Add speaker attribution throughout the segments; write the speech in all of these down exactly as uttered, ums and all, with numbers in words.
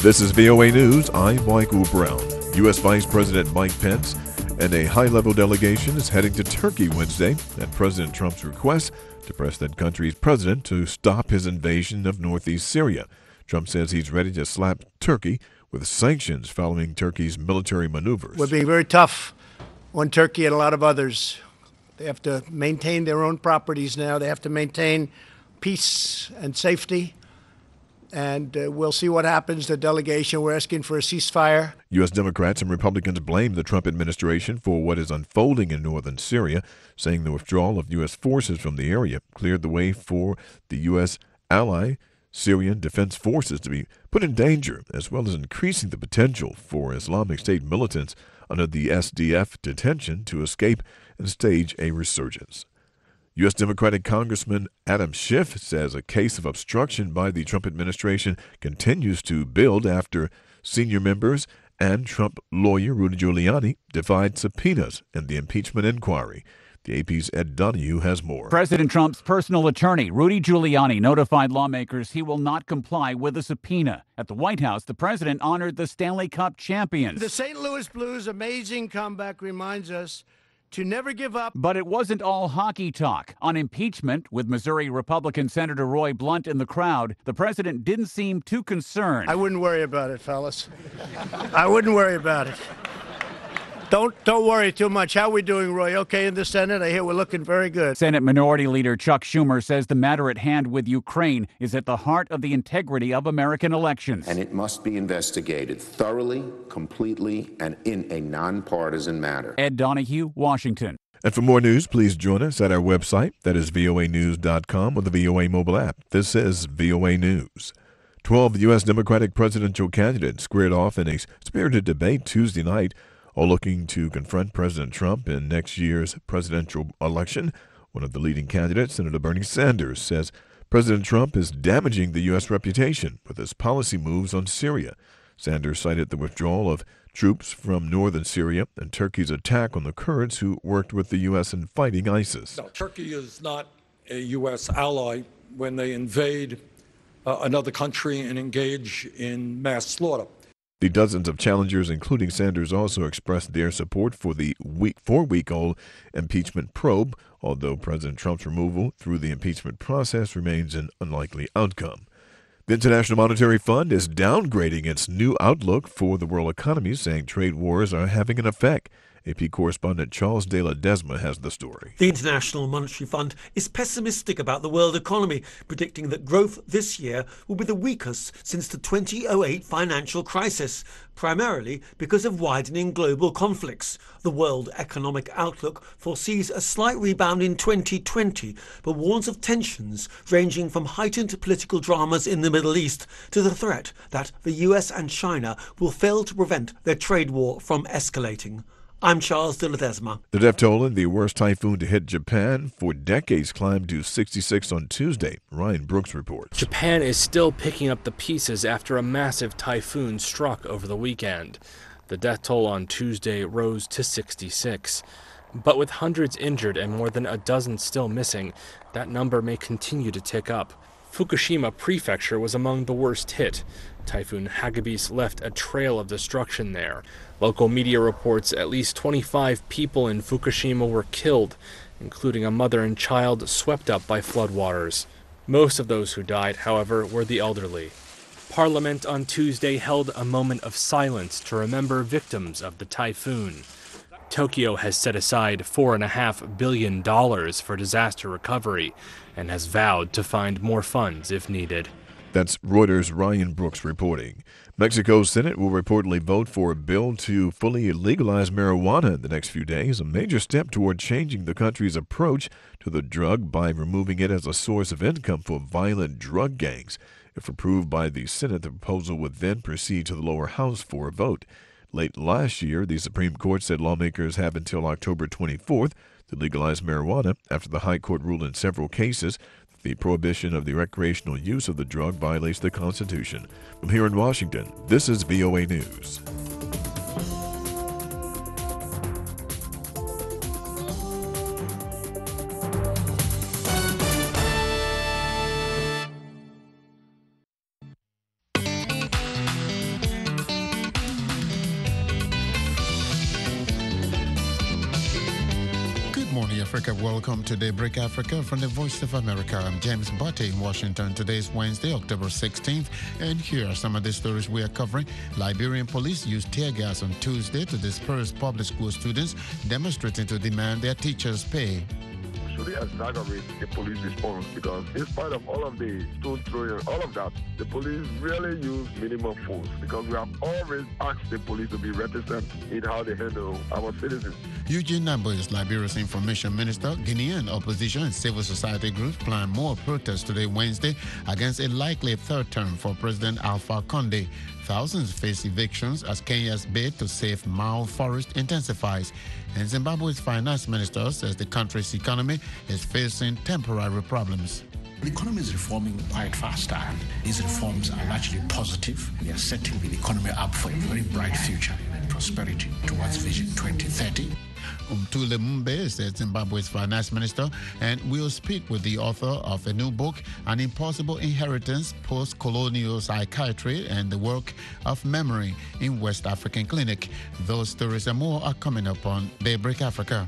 Speaker 1: This is V O A News. I'm Michael Brown. U S. Vice President Mike Pence and a high-level delegation is heading to Turkey Wednesday at President Trump's request to press that country's president to stop his invasion of northeast Syria. Trump says he's ready to slap Turkey with sanctions following Turkey's military maneuvers.
Speaker 2: We're being very tough on Turkey and a lot of others. They have to maintain their own properties now. They have to maintain peace and safety. And uh, we'll see what happens. The delegation, we're asking for a ceasefire.
Speaker 1: U S. Democrats and Republicans blame the Trump administration for what is unfolding in northern Syria, saying the withdrawal of U S forces from the area cleared the way for the U S ally Syrian Defense Forces to be put in danger, as well as increasing the potential for Islamic State militants under the S D F detention to escape and stage a resurgence. U S. Democratic Congressman Adam Schiff says a case of obstruction by the Trump administration continues to build after senior members and Trump lawyer Rudy Giuliani defied subpoenas in the impeachment inquiry. The A P's Ed Donahue has more.
Speaker 3: President Trump's personal attorney, Rudy Giuliani, notified lawmakers he will not comply with a subpoena. At the White House, the president honored the Stanley Cup champions.
Speaker 2: The Saint Louis Blues' amazing comeback reminds us to never give up.
Speaker 3: But it wasn't all hockey talk. On impeachment, with Missouri Republican Senator Roy Blunt in the crowd, the president didn't seem too concerned.
Speaker 2: I wouldn't worry about it, fellas. I wouldn't worry about it. Don't don't worry too much. How are we doing, Roy? Okay in the Senate? I hear we're looking very good.
Speaker 3: Senate Minority Leader Chuck Schumer says the matter at hand with Ukraine is at the heart of the integrity of American elections.
Speaker 4: And it must be investigated thoroughly, completely, and in a nonpartisan manner.
Speaker 3: Ed Donahue, Washington.
Speaker 1: And for more news, please join us at our website, that is V O A news dot com, or the V O A mobile app. This is V O A News. Twelve U S. Democratic presidential candidates squared off in a spirited debate Tuesday night, all looking to confront President Trump in next year's presidential election. One of the leading candidates, Senator Bernie Sanders, says President Trump is damaging the U S reputation with his policy moves on Syria. Sanders cited the withdrawal of troops from northern Syria and Turkey's attack on the Kurds who worked with the U S in fighting ISIS.
Speaker 5: No, Turkey is not a U S ally when they invade uh, another country and engage in mass slaughter.
Speaker 1: The dozens of challengers, including Sanders, also expressed their support for the week, four-week-old impeachment probe, although President Trump's removal through the impeachment process remains an unlikely outcome. The International Monetary Fund is downgrading its new outlook for the world economy, saying trade wars are having an effect. A P correspondent Charles De La Desma has the story.
Speaker 6: The International Monetary Fund is pessimistic about the world economy, predicting that growth this year will be the weakest since the two thousand eight financial crisis, primarily because of widening global conflicts. The World Economic Outlook foresees a slight rebound in twenty twenty, but warns of tensions ranging from heightened political dramas in the Middle East to the threat that the U S and China will fail to prevent their trade war from escalating. I'm Charles De La Desma.
Speaker 1: The death toll in the worst typhoon to hit Japan for decades climbed to sixty-six on Tuesday. Ryan Brooks reports.
Speaker 7: Japan is still picking up the pieces after a massive typhoon struck over the weekend. The death toll on Tuesday rose to sixty-six. But with hundreds injured and more than a dozen still missing, that number may continue to tick up. Fukushima Prefecture was among the worst hit. Typhoon Hagibis left a trail of destruction there. Local media reports at least twenty-five people in Fukushima were killed, including a mother and child swept up by floodwaters. Most of those who died, however, were the elderly. Parliament on Tuesday held a moment of silence to remember victims of the typhoon. Tokyo has set aside four point five billion dollars for disaster recovery and has vowed to find more funds if needed.
Speaker 1: That's Reuters' Ryan Brooks reporting. Mexico's Senate will reportedly vote for a bill to fully legalize marijuana in the next few days, a major step toward changing the country's approach to the drug by removing it as a source of income for violent drug gangs. If approved by the Senate, the proposal would then proceed to the lower house for a vote. Late last year, the Supreme Court said lawmakers have until October twenty-fourth to legalize marijuana after the High Court ruled in several cases that the prohibition of the recreational use of the drug violates the Constitution. From here in Washington, this is V O A News.
Speaker 8: Africa. Welcome to Daybreak Africa from the Voice of America. I'm James Butte in Washington. Today is Wednesday, October sixteenth, and here are some of the stories we are covering. Liberian police used tear gas on Tuesday to disperse public school students demonstrating to demand their teachers' pay.
Speaker 9: Should exaggerate the police response, because in spite of all of the stone throwing and all of that, the police really use minimum force, because we have always asked the police to be reticent in how they handle our citizens.
Speaker 8: Eugene Nambo is Liberia's information minister. Guinean opposition and civil society groups plan more protests today, Wednesday, against a likely third term for President Alpha Conde. Thousands face evictions as Kenya's bid to save Mao forest intensifies. And Zimbabwe's finance minister says the country's economy is facing temporary problems.
Speaker 10: The economy is reforming quite fast, and these reforms are largely positive. They are setting the economy up for a very bright future and prosperity towards Vision twenty thirty.
Speaker 8: Umtule Mumbe is Zimbabwe's finance minister, and we'll speak with the author of a new book, An Impossible Inheritance, Post-Colonial Psychiatry and the Work of Memory in West African Clinic. Those stories and more are coming up on Daybreak Africa.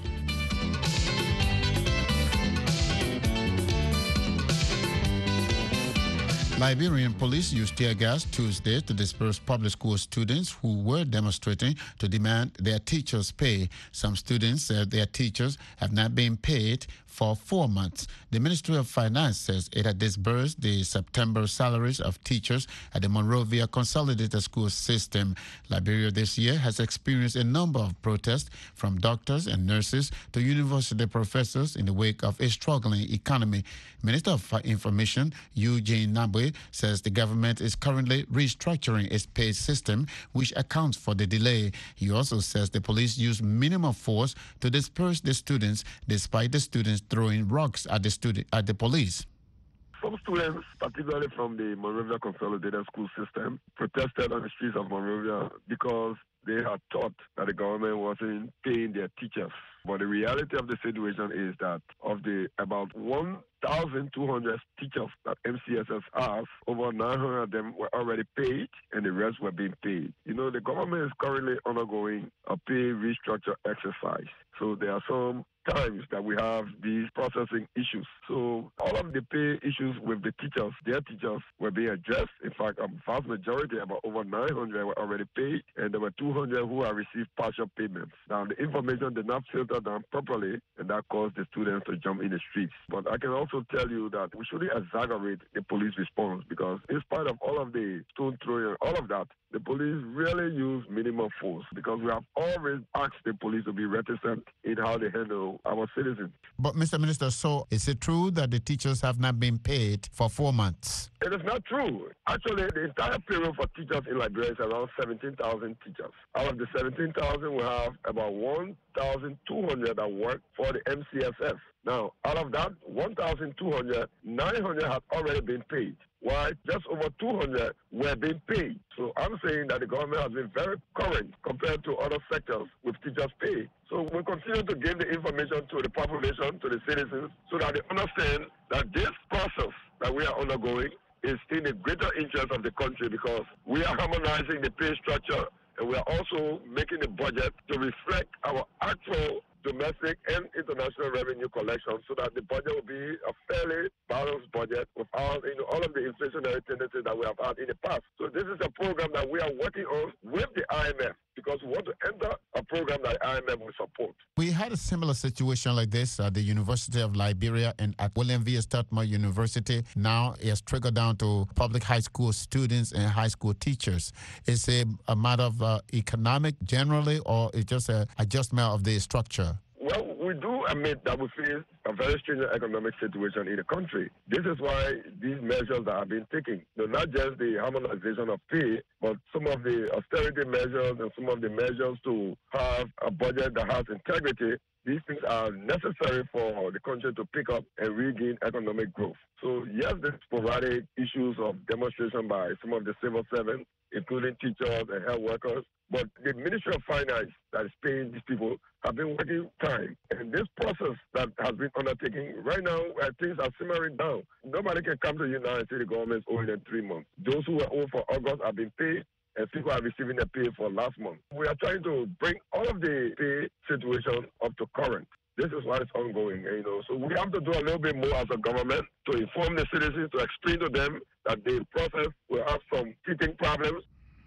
Speaker 8: Liberian police used tear gas Tuesday to disperse public school students who were demonstrating to demand their teachers' pay. Some students said their teachers have not been paid for four months. The Ministry of Finance says it had disbursed the September salaries of teachers at the Monrovia Consolidated School System. Liberia this year has experienced a number of protests from doctors and nurses to university professors in the wake of a struggling economy. Minister of Information Eugene Nabwe says the government is currently restructuring its pay system, which accounts for the delay. He also says the police use minimal force to disperse the students, despite the students throwing rocks at the student at the police.
Speaker 9: Some students, particularly from the Monrovia Consolidated School System, protested on the streets of Monrovia because they had thought that the government wasn't paying their teachers. But the reality of the situation is that of the about one thousand two hundred teachers that M C S S has, over nine hundred of them were already paid and the rest were being paid. You know, the government is currently undergoing a pay restructure exercise. So there are some times that we have these processing issues. So all of the pay issues with the teachers, their teachers were being addressed. In fact, a vast majority, about over nine hundred, were already paid, and there were two hundred who have received partial payments. Now, the information did not filter down properly, and that caused the students to jump in the streets. But I can also tell you that we shouldn't exaggerate the police response, because in spite of all of the stone throwing and all of that, the police really use minimum force, because we have always asked the police to be reticent in how they handle our citizens.
Speaker 8: But, Mister Minister, so is it true that the teachers have not been paid for four months?
Speaker 9: It is not true. Actually, the entire payroll for teachers in Liberia is around seventeen thousand teachers. Out of the seventeen thousand, we have about one thousand two hundred that work for the M C S S. Now, out of that one thousand two hundred, nine hundred have already been paid, while just over two hundred were being paid. So I'm saying that the government has been very current compared to other sectors with teachers' pay. So we continue to give the information to the population, to the citizens, so that they understand that this process that we are undergoing is in the greater interest of the country, because we are harmonizing the pay structure, and we are also making the budget to reflect our actual domestic and international revenue collection, so that the budget will be a fairly balanced budget without, you know, all of the inflationary tendencies that we have had in the past. So this is a program that we are working on with the I M F, because we want to enter a program that the I M F will support.
Speaker 8: We had a similar situation like this at the University of Liberia and at William V. Stuttmer University. Now it has trickled down to public high school students and high school teachers. Is it a matter of uh, economic generally, or is it just an adjustment of the structure?
Speaker 9: Well, we do admit that we face a very stringent economic situation in the country. This is why these measures that have been taken, you know, not just the harmonization of pay, but some of the austerity measures and some of the measures to have a budget that has integrity. These things are necessary for the country to pick up and regain economic growth. So yes, there's sporadic issues of demonstration by some of the civil servants, including teachers and health workers. But the Ministry of Finance that is paying these people have been working time. And this process that has been undertaken, right now, uh, things are simmering down. Nobody can come to you now and say the government is owing them three months. Those who were owed for August have been paid, and people are receiving their pay for last month. We are trying to bring all of the pay situation up to current. This is why it's ongoing, you know. So we have to do a little bit more as a government to inform the citizens, to explain to them that the process will have some teething problems.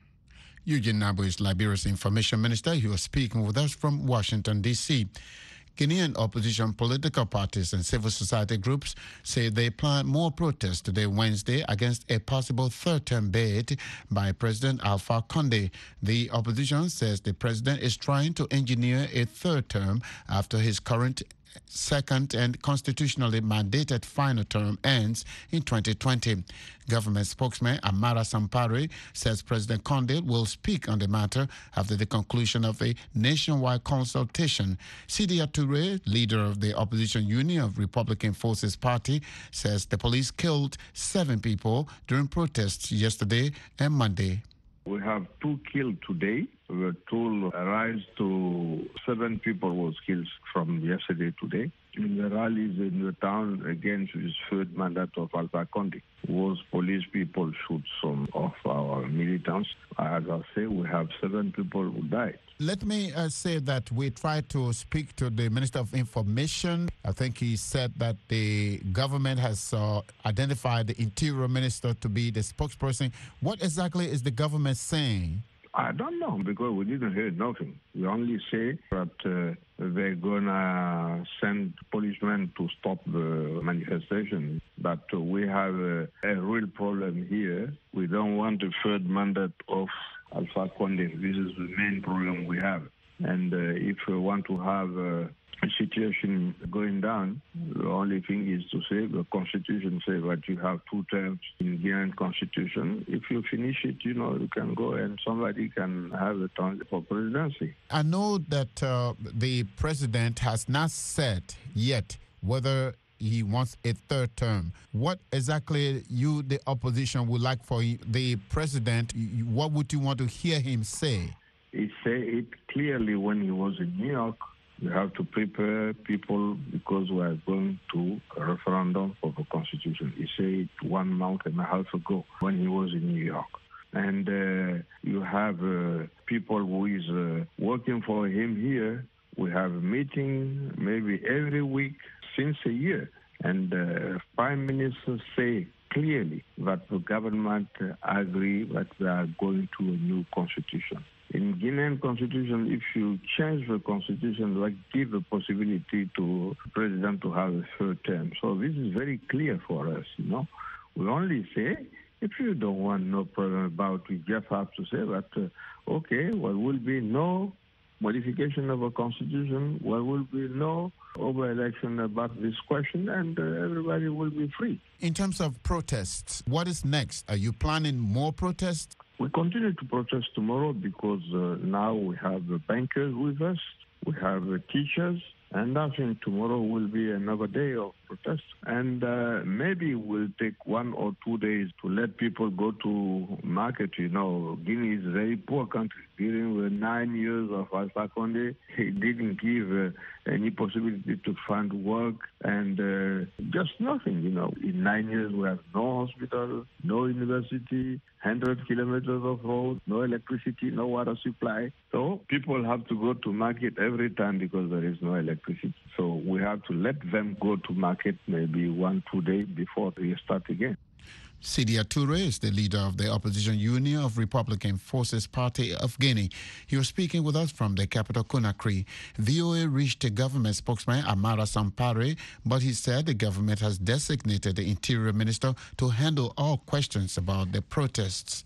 Speaker 8: Eugene Nabo is Liberia's information minister. He was speaking with us from Washington, D C Guinean opposition political parties and civil society groups say they plan more protests today, Wednesday, against a possible third-term bid by President Alpha Condé. The opposition says the president is trying to engineer a third term after his current second and constitutionally mandated final term ends in twenty twenty. Government spokesman Amara Sampare says President Condé will speak on the matter after the conclusion of a nationwide consultation. Sidia Toure, leader of the opposition Union of Republican Forces Party, says the police killed seven people during protests yesterday and Monday.
Speaker 11: We have two killed today. The total rise to seven people was killed from yesterday today. In the rallies in the town against this third mandate of Alpha Condé, was police people shoot some of our militants. As I say, we have seven people who died.
Speaker 8: Let me uh, say that we tried to speak to the Minister of Information. I think he said that the government has uh, identified the Interior Minister to be the spokesperson. What exactly is the government saying?
Speaker 11: I don't know, because we didn't hear nothing. We only say that uh, they're going to send policemen to stop the manifestation. But uh, we have uh, a real problem here. We don't want a third mandate of Alpha Condé. This is the main problem we have. And uh, if we want to have uh, a situation going down, the only thing is to say the Constitution says that you have two terms in the Guinean Constitution. If you finish it, you know, you can go and somebody can have a turn for presidency.
Speaker 8: I know that uh, the president has not said yet whether he wants a third term. What exactly you, the opposition, would like for the president? What would you want to hear him say?
Speaker 11: He said it clearly when he was in New York. We have to prepare people because we are going to a referendum for the Constitution. He said it one month and a half ago when he was in New York. And uh, you have uh, people who is uh, working for him here. We have a meeting maybe every week since a year. And uh, Prime Minister say clearly that the government uh, agree that we are going to a new constitution. In Guinean constitution, if you change the constitution, like give the possibility to the president to have a third term. So this is very clear for us, you know. We only say, if you don't want no problem about it, you just have to say that, uh, okay, well, will be no modification of a constitution, there will be no over-election about this question, and uh, everybody will be free.
Speaker 8: In terms of protests, what is next? Are you planning more protests?
Speaker 11: We continue to protest tomorrow because uh, now we have the bankers with us, we have the teachers, and I think tomorrow will be another day of protest. And uh, maybe we'll take one or two days to let people go to market. You know, Guinea is a very poor country. During the nine years of Alpha Condé, he didn't give uh, any possibility to find work and uh, just nothing, you know. In nine years, we have no hospital, no university, one hundred kilometers of road, no electricity, no water supply. So people have to go to market every time because there is no electricity. So we have to let them go to market maybe one, two days before they start again.
Speaker 8: Sidia Toure is the leader of the opposition Union of Republican Forces Party of Guinea. He was speaking with us from the capital, Conakry. V O A reached the government spokesman Amara Sampare, but he said the government has designated the Interior Minister to handle all questions about the protests.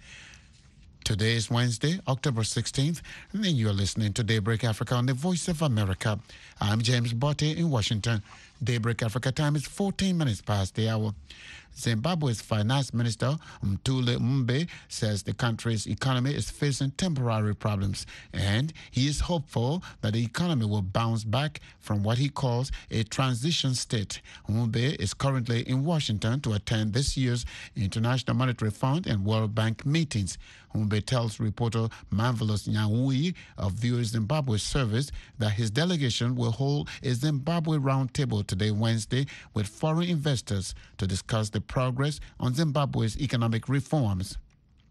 Speaker 8: Today is Wednesday, October sixteenth, and then you're listening to Daybreak Africa on the Voice of America. I'm James Botte in Washington. Daybreak Africa time is fourteen minutes past the hour. Zimbabwe's Finance Minister Mthuli Mumbe says the country's economy is facing temporary problems, and he is hopeful that the economy will bounce back from what he calls a transition state. Mumbe is currently in Washington to attend this year's International Monetary Fund and World Bank meetings. Mumbe tells reporter Manvelos Nyawui of V O A Zimbabwe Service that his delegation will hold a Zimbabwe roundtable today, Wednesday, with foreign investors to discuss the progress on Zimbabwe's economic reforms.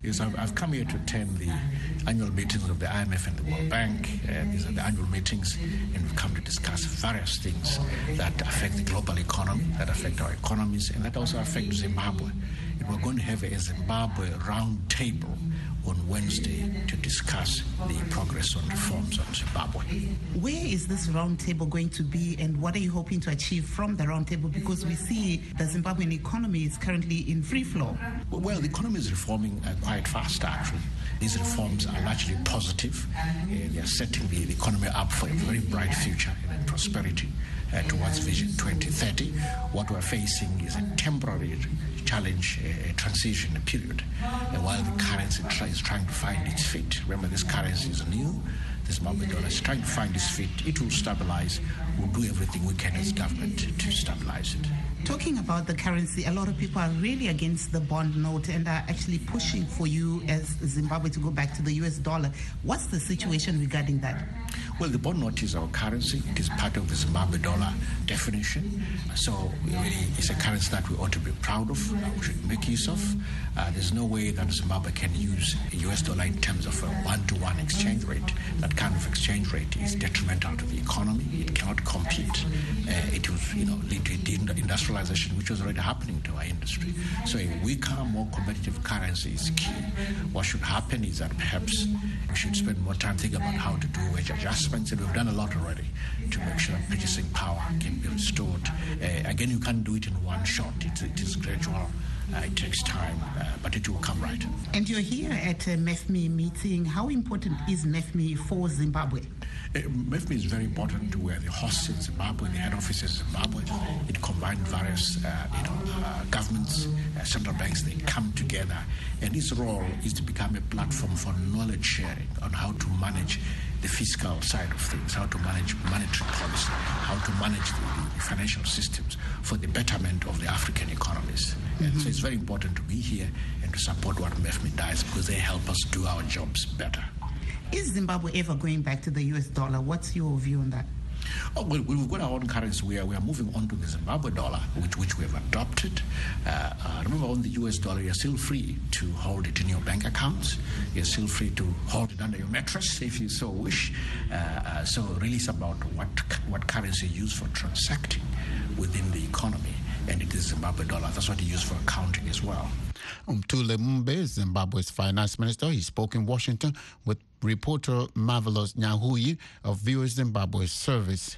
Speaker 10: Yes, I've, I've come here to attend the annual meetings of the I M F and the World Bank. Uh, these are the annual meetings, and we've come to discuss various things that affect the global economy, that affect our economies, and that also affect Zimbabwe. And we're going to have a Zimbabwe round table on Wednesday to discuss the progress on reforms on Zimbabwe.
Speaker 12: Where is this round table going to be, and what are you hoping to achieve from the round table? Because we see the Zimbabwean economy is currently in free flow.
Speaker 10: Well, the economy is reforming uh, quite fast, actually. These reforms are largely positive. Uh, they are setting the, the economy up for a very bright future and prosperity uh, towards Vision twenty thirty. What we're facing is a temporary challenge, a, a transition period, uh, while the currency try, is trying to find its feet. Remember, this currency is new. The Zimbabwe dollar is trying to find its feet. It will stabilize. We'll do everything we can as government to, to stabilize it.
Speaker 12: Talking about the currency, a lot of people are really against the bond note and are actually pushing for you as Zimbabwe to go back to the U S dollar. What's the situation regarding that?
Speaker 10: Well, the bond note is our currency. It is part of the Zimbabwe dollar definition. So really, it's a currency that we ought to be proud of, uh, we should make use of. Uh, there's no way that Zimbabwe can use a U S dollar in terms of a one-to-one exchange rate. That kind of exchange rate is detrimental to the economy. It cannot compete. Uh, it will, you know, lead to industrialization, which was already happening to our industry. So a weaker, more competitive currency is key. What should happen is that perhaps we should spend more time thinking about how to do wage adjustments, and we've done a lot already to make sure that purchasing power can be restored. Uh, again, you can't do it in one shot. It, it is gradual. Uh, it takes time, uh, but it will come right.
Speaker 12: And you're here at a MEFMI meeting. How important is MEFMI for Zimbabwe?
Speaker 10: Uh, MEFMI is very important. We're the host in Zimbabwe, the head office in Zimbabwe. It combined various uh, you know, uh, governments, uh, central banks. They come together, and its role is to become a platform for knowledge sharing on how to manage the fiscal side of things, how to manage monetary policy, how to manage the, the financial systems for the betterment of the African economies. Mm-hmm. And so it's very important to be here and to support what MEFMI does, because they help us do our jobs better.
Speaker 12: Is Zimbabwe ever going back to the U S dollar? What's your view on that?
Speaker 10: Oh, well, we've got our own currency. We are, we are moving on to the Zimbabwe dollar, which, which we have adopted. Uh, uh, remember, on the U S dollar, you're still free to hold it in your bank accounts. You're still free to hold it under your mattress if you so wish. Uh, uh, so really it's about what, what currency you use for transacting within the economy. And it is Zimbabwe dollar. That's what you use for accounting as well.
Speaker 8: Umthule Mumbe, Zimbabwe's finance minister, he spoke in Washington with reporter Marvelous Nyahuyi of V O A Zimbabwe service.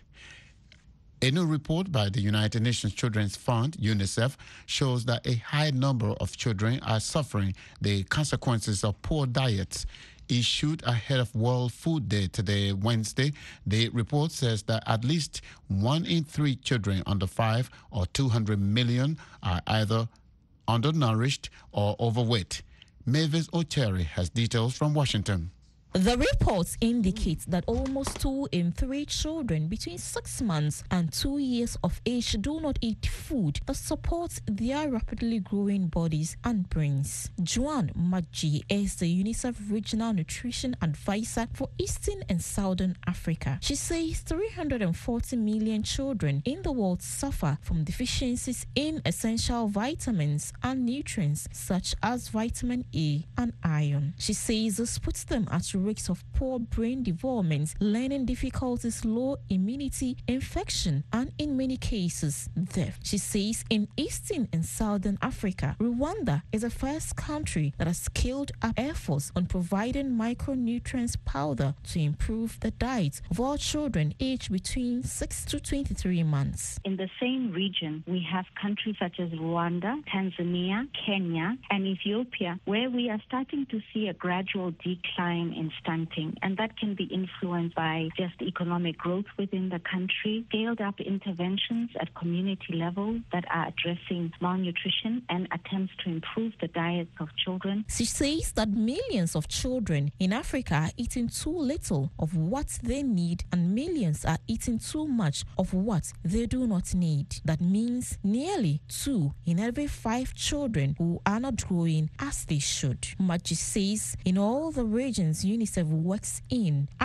Speaker 8: A new report by the United Nations Children's Fund, UNICEF, shows that a high number of children are suffering the consequences of poor diets. Issued ahead of World Food Day today, Wednesday, the report says that at least one in three children under five, or two hundred million, are either undernourished or overweight. Mavis Ocheri has details from Washington.
Speaker 13: The reports indicate that almost two in three children between six months and two years of age do not eat food that supports their rapidly growing bodies and brains. Joan Maggi is the UNICEF Regional Nutrition Advisor for Eastern and Southern Africa. She says three hundred forty million children in the world suffer from deficiencies in essential vitamins and nutrients such as vitamin A and iron. She says this puts them at risks of poor brain development, learning difficulties, low immunity, infection, and in many cases, death. She says in Eastern and Southern Africa, Rwanda is the first country that has scaled up efforts on providing micronutrients powder to improve the diet of all children aged between six to twenty-three months.
Speaker 14: In the same region, we have countries such as Rwanda, Tanzania, Kenya, and Ethiopia, where we are starting to see a gradual decline in stunting, and that can be influenced by just economic growth within the country, scaled up interventions at community level that are addressing malnutrition and attempts to improve the diets of children.
Speaker 13: She says that millions of children in Africa are eating too little of what they need and millions are eating too much of what they do not need. That means nearly two in every five children who are not growing as they should. Maggi says in all the regions UNICEF works in,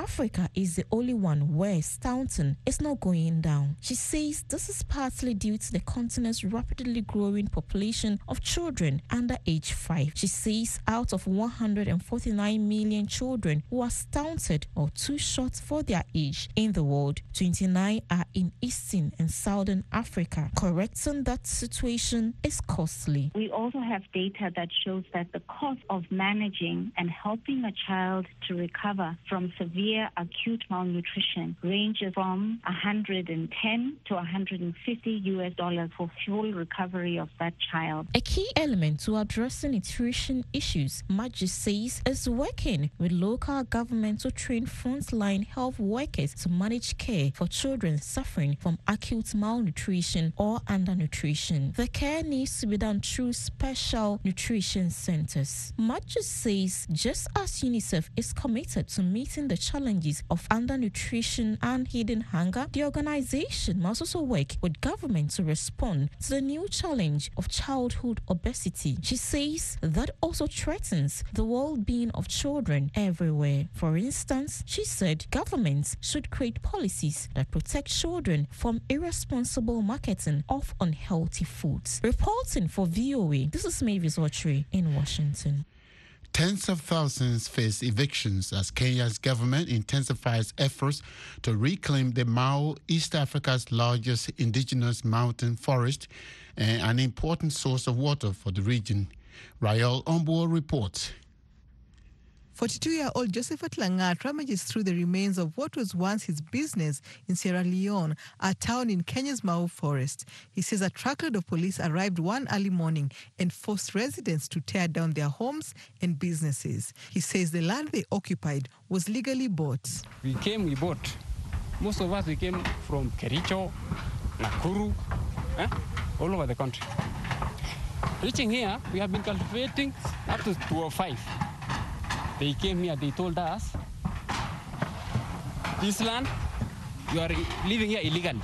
Speaker 13: Africa is the only one where stunting is not going down. She says this is partly due to the continent's rapidly growing population of children under age five. She says out of one hundred forty-nine million children who are stunted or too short for their age in the world, twenty-nine are in Eastern and Southern Africa. Correcting that situation is costly.
Speaker 14: We also have data that shows that the cost of managing and helping a child to recover from severe acute malnutrition ranges from one hundred ten to one hundred fifty U S dollars for full recovery of that child.
Speaker 13: A key element to addressing nutrition issues, Maggi says, is working with local governments to train frontline health workers to manage care for children suffering from acute malnutrition or undernutrition. The care needs to be done through special nutrition centers. Maggi says just as UNICEF is committed to meeting the challenges of undernutrition and hidden hunger, the organization must also work with government to respond to the new challenge of childhood obesity. She says that also threatens the well-being of children everywhere. For instance, she said governments should create policies that protect children from irresponsible marketing of unhealthy foods. Reporting for V O A, this is Mavis Autry in Washington.
Speaker 8: Tens of thousands face evictions as Kenya's government intensifies efforts to reclaim the Mau, East Africa's largest indigenous mountain forest and an important source of water for the region. Rael Ombo reports.
Speaker 15: forty-two-year-old Josephat Langat rummages through the remains of what was once his business in Sierra Leone, a town in Kenya's Mau forest. He says a truckload of police arrived one early morning and forced residents to tear down their homes and businesses. He says the land they occupied was legally bought.
Speaker 16: We came, we bought. Most of us, we came from Kericho, Nakuru, eh? all over the country. Reaching here, we have been cultivating up to two oh five. They came here, they told us, this land, you are living here illegally.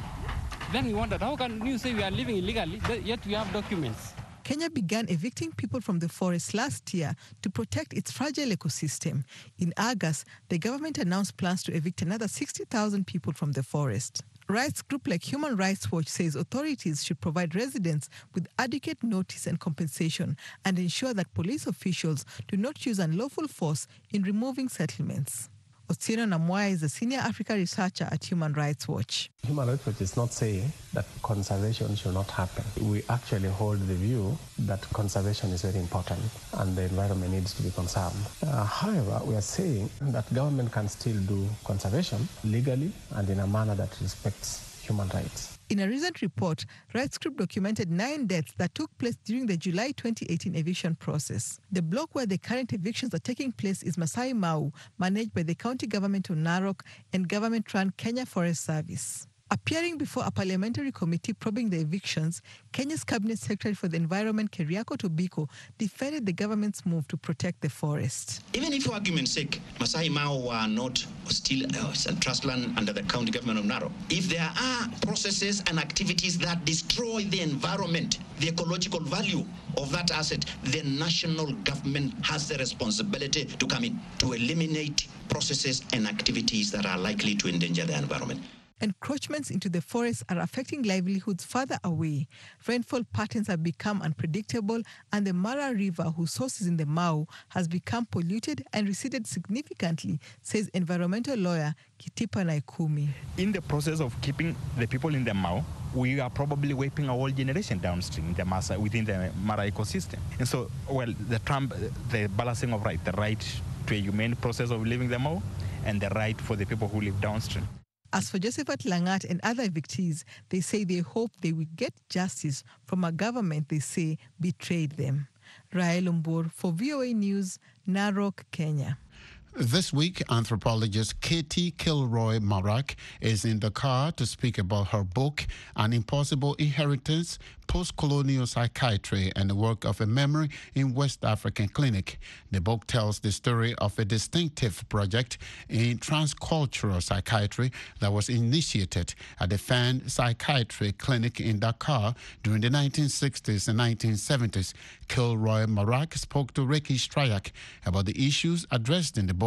Speaker 16: Then we wondered, how can you say we are living illegally, yet we have documents?
Speaker 15: Kenya began evicting people from the forest last year to protect its fragile ecosystem. In August, the government announced plans to evict another sixty thousand people from the forest. Rights group like Human Rights Watch says authorities should provide residents with adequate notice and compensation and ensure that police officials do not use unlawful force in removing settlements. Otieno Namwaya is a senior Africa researcher at Human Rights Watch.
Speaker 17: Human Rights Watch is not saying that conservation should not happen. We actually hold the view that conservation is very important and the environment needs to be conserved. Uh, however, we are saying that government can still do conservation legally and in a manner that respects human rights.
Speaker 15: In a recent report, Rights Group documented nine deaths that took place during the July twenty eighteen eviction process. The block where the current evictions are taking place is Masai Mau, managed by the county government of Narok and government-run Kenya Forest Service. Appearing before a parliamentary committee probing the evictions, Kenya's Cabinet Secretary for the Environment, Keriako Tobiko, defended the government's move to protect the forest.
Speaker 18: Even if, for argument's sake, Masai Mara were not still uh, trust land under the county government of Narok, if there are processes and activities that destroy the environment, the ecological value of that asset, the national government has the responsibility to come in to eliminate processes and activities that are likely to endanger the environment.
Speaker 15: Encroachments into the forest are affecting livelihoods further away. Rainfall patterns have become unpredictable, and the Mara River, whose source is in the Mau, has become polluted and receded significantly, says environmental lawyer Kitipa Naikumi.
Speaker 19: In the process of keeping the people in the Mau, we are probably wiping our whole generation downstream the Masa, within the Mara ecosystem. And so, well, the Trump, the balancing of right, the right to a humane process of living the Mau, and the right for the people who live downstream.
Speaker 15: As for Josephat Langat and other evictees, they say they hope they will get justice from a government they say betrayed them. Rael Umbur for V O A News, Narok, Kenya.
Speaker 8: This week, anthropologist Katie Kilroy Marak is in the car to speak about her book, An Impossible Inheritance, Post-Colonial Psychiatry and the Work of a Memory in West African Clinic. The book tells the story of a distinctive project in transcultural psychiatry that was initiated at the Fan Psychiatry Clinic in Dakar during the nineteen sixties and nineteen seventies. Kilroy Marak spoke to Ricky Strayak about the issues addressed in the book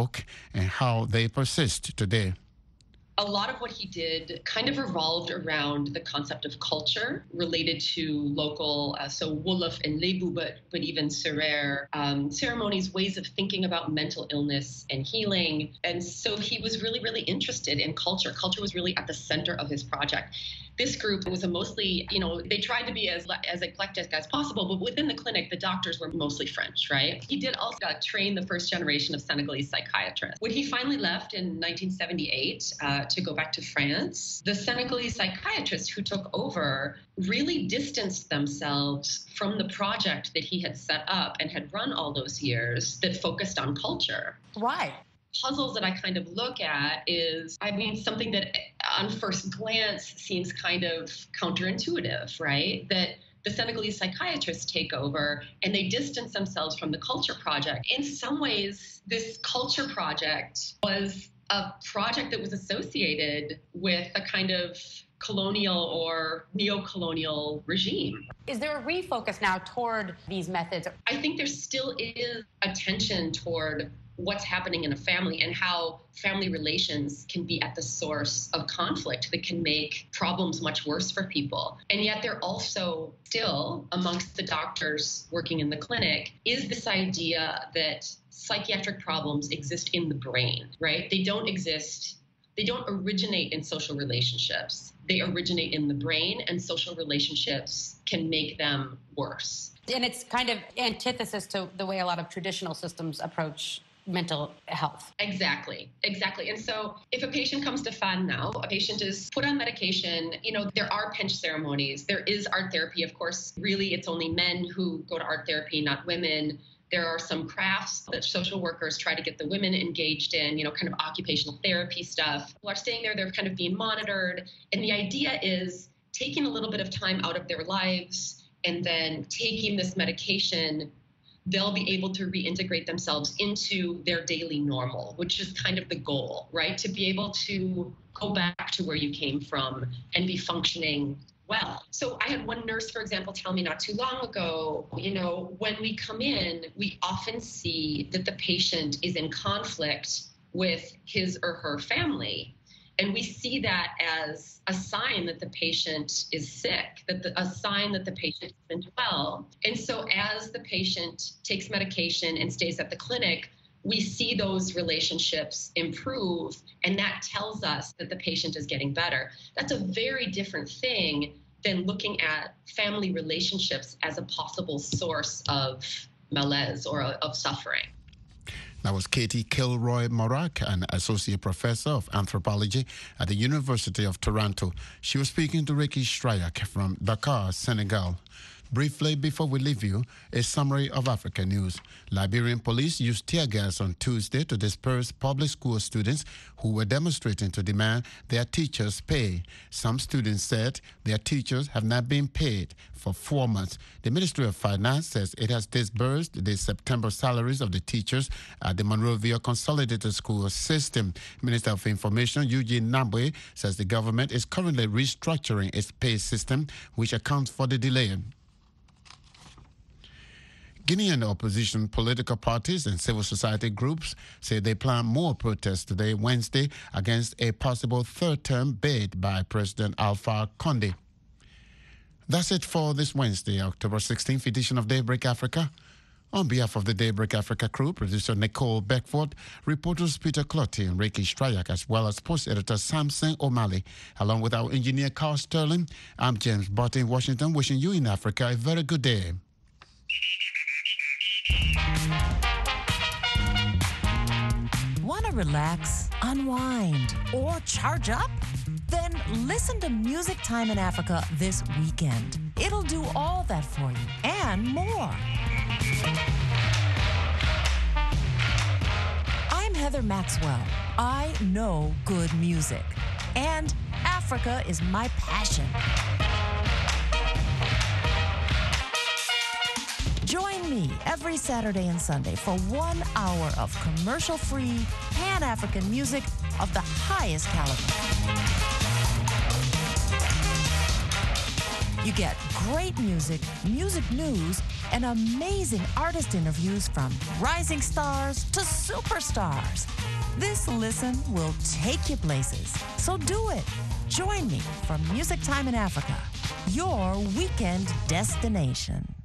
Speaker 8: book and how they persist today.
Speaker 20: A lot of what he did kind of revolved around the concept of culture related to local, uh, so Wolof and Lebu, but, but even Serer, um, ceremonies, ways of thinking about mental illness and healing. And so he was really, really interested in culture. Culture was really at the center of his project. This group was a mostly, you know, they tried to be as as eclectic as possible, but within the clinic, the doctors were mostly French, right? He did also uh, train the first generation of Senegalese psychiatrists. When he finally left in nineteen seventy-eight uh, to go back to France, the Senegalese psychiatrists who took over really distanced themselves from the project that he had set up and had run all those years that focused on culture.
Speaker 21: Why?
Speaker 20: Puzzles that I kind of look at is, I mean, something that on first glance seems kind of counterintuitive, right? That the Senegalese psychiatrists take over and they distance themselves from the culture project. In some ways, this culture project was a project that was associated with a kind of colonial or neo-colonial regime.
Speaker 21: Is there a refocus now toward these methods?
Speaker 20: I think there still is attention toward what's happening in a family and how family relations can be at the source of conflict that can make problems much worse for people. And yet there also still, amongst the doctors working in the clinic, is this idea that psychiatric problems exist in the brain, right? They don't exist, they don't originate in social relationships. They originate in the brain, and social relationships can make them worse.
Speaker 21: And it's kind of antithesis to the way a lot of traditional systems approach mental health.
Speaker 20: Exactly, exactly. And so if a patient comes to F A N now, a patient is put on medication, you know, there are pinch ceremonies, there is art therapy. Of course, really it's only men who go to art therapy, not women. There are some crafts that social workers try to get the women engaged in, you know, kind of occupational therapy stuff. People are staying there, they're kind of being monitored. And the idea is taking a little bit of time out of their lives and then taking this medication, they'll be able to reintegrate themselves into their daily normal, which is kind of the goal, right? To be able to go back to where you came from and be functioning well. So I had one nurse, for example, tell me not too long ago, you know, when we come in, we often see that the patient is in conflict with his or her family. And we see that as a sign that the patient is sick, that the, a sign that the patient isn't well. And so as the patient takes medication and stays at the clinic, we see those relationships improve, and that tells us that the patient is getting better. That's a very different thing than looking at family relationships as a possible source of malaise or of suffering.
Speaker 8: That was Katie Kilroy-Morak, an associate professor of anthropology at the University of Toronto. She was speaking to Ricky Strayak from Dakar, Senegal. Briefly, before we leave you, a summary of Africa news. Liberian police used tear gas on Tuesday to disperse public school students who were demonstrating to demand their teachers pay. Some students said their teachers have not been paid for four months. The Ministry of Finance says it has disbursed the September salaries of the teachers at the Monrovia Consolidated School System. Minister of Information Eugene Nabwe says the government is currently restructuring its pay system, which accounts for the delay. Guinean opposition political parties and civil society groups say they plan more protests today, Wednesday, against a possible third-term bid by President Alpha Condé. That's it for this Wednesday, October sixteenth edition of Daybreak Africa. On behalf of the Daybreak Africa crew, producer Nicole Beckford, reporters Peter Clotti and Ricky Strayak, as well as post editor Samson O'Malley, along with our engineer Carl Sterling, I'm James Barton in Washington, wishing you in Africa a very good day.
Speaker 22: Want to relax, unwind, or charge up? Then listen to Music Time in Africa this weekend. It'll do all that for you and more. I'm Heather Maxwell. I know good music, and Africa is my passion. Join me every Saturday and Sunday for one hour of commercial-free, Pan-African music of the highest caliber. You get great music, music news, and amazing artist interviews from rising stars to superstars. This listen will take you places. So do it. Join me for Music Time in Africa, your weekend destination.